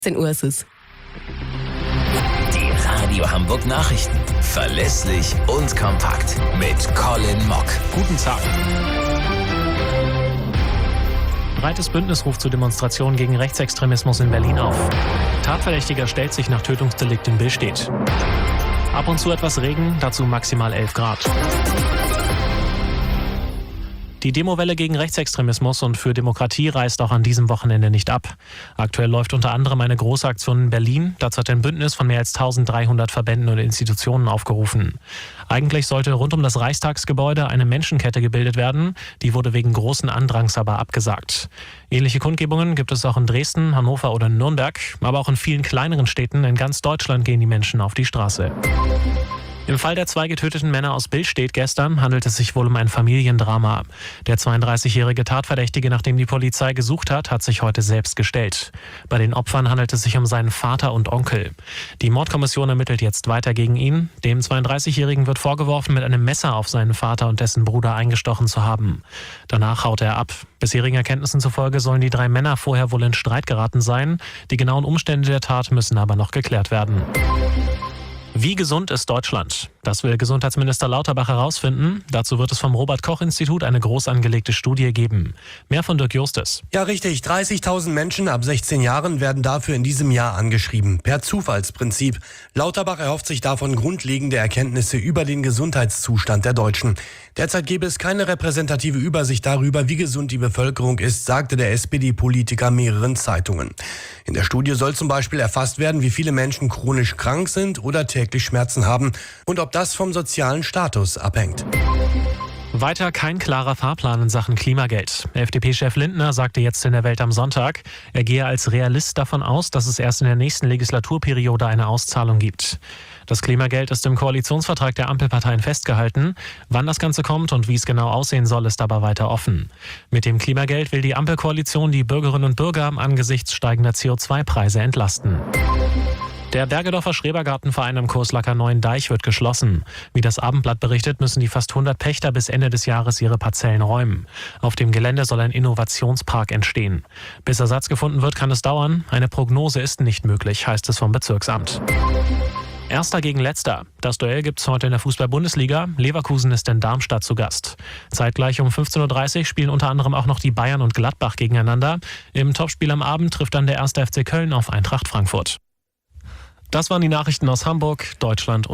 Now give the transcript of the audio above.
10 Uhr ist es. Die Radio Hamburg Nachrichten. Verlässlich und kompakt. Mit Colin Mock. Guten Tag. Breites Bündnis ruft zu Demonstrationen gegen Rechtsextremismus in Berlin auf. Tatverdächtiger stellt sich nach Tötungsdelikt in Billstedt. Ab und zu etwas Regen, dazu maximal 11 Grad. Die Demowelle gegen Rechtsextremismus und für Demokratie reißt auch an diesem Wochenende nicht ab. Aktuell läuft unter anderem eine große Aktion in Berlin. Dazu hat ein Bündnis von mehr als 1300 Verbänden und Institutionen aufgerufen. Eigentlich sollte rund um das Reichstagsgebäude eine Menschenkette gebildet werden. Die wurde wegen großen Andrangs aber abgesagt. Ähnliche Kundgebungen gibt es auch in Dresden, Hannover oder Nürnberg. Aber auch in vielen kleineren Städten in ganz Deutschland gehen die Menschen auf die Straße. Im Fall der 2 getöteten Männer aus Billstedt gestern handelt es sich wohl um ein Familiendrama. Der 32-jährige Tatverdächtige, nach dem die Polizei gesucht hat sich heute selbst gestellt. Bei den Opfern handelt es sich um seinen Vater und Onkel. Die Mordkommission ermittelt jetzt weiter gegen ihn. Dem 32-jährigen wird vorgeworfen, mit einem Messer auf seinen Vater und dessen Bruder eingestochen zu haben. Danach haut er ab. Bisherigen Erkenntnissen zufolge sollen die 3 Männer vorher wohl in Streit geraten sein. Die genauen Umstände der Tat müssen aber noch geklärt werden. Wie gesund ist Deutschland? Das will Gesundheitsminister Lauterbach herausfinden. Dazu wird es vom Robert-Koch-Institut eine groß angelegte Studie geben. Mehr von Dirk Justus. Ja, richtig. 30.000 Menschen ab 16 Jahren werden dafür in diesem Jahr angeschrieben. Per Zufallsprinzip. Lauterbach erhofft sich davon grundlegende Erkenntnisse über den Gesundheitszustand der Deutschen. Derzeit gäbe es keine repräsentative Übersicht darüber, wie gesund die Bevölkerung ist, sagte der SPD-Politiker mehreren Zeitungen. In der Studie soll zum Beispiel erfasst werden, wie viele Menschen chronisch krank sind oder täglich Schmerzen haben und ob das vom sozialen Status abhängt. Weiter kein klarer Fahrplan in Sachen Klimageld. FDP-Chef Lindner sagte jetzt in der Welt am Sonntag, er gehe als Realist davon aus, dass es erst in der nächsten Legislaturperiode eine Auszahlung gibt. Das Klimageld ist im Koalitionsvertrag der Ampelparteien festgehalten. Wann das Ganze kommt und wie es genau aussehen soll, ist aber weiter offen. Mit dem Klimageld will die Ampelkoalition die Bürgerinnen und Bürger angesichts steigender CO2-Preise entlasten. Der Bergedorfer Schrebergartenverein am Coeslacker Neuen Deich wird geschlossen. Wie das Abendblatt berichtet, müssen die fast 100 Pächter bis Ende des Jahres ihre Parzellen räumen. Auf dem Gelände soll ein Innovationspark entstehen. Bis Ersatz gefunden wird, kann es dauern. Eine Prognose ist nicht möglich, heißt es vom Bezirksamt. Erster gegen Letzter. Das Duell gibt's heute in der Fußball-Bundesliga. Leverkusen ist in Darmstadt zu Gast. Zeitgleich um 15.30 Uhr spielen unter anderem auch noch die Bayern und Gladbach gegeneinander. Im Topspiel am Abend trifft dann der 1. FC Köln auf Eintracht Frankfurt. Das waren die Nachrichten aus Hamburg, Deutschland und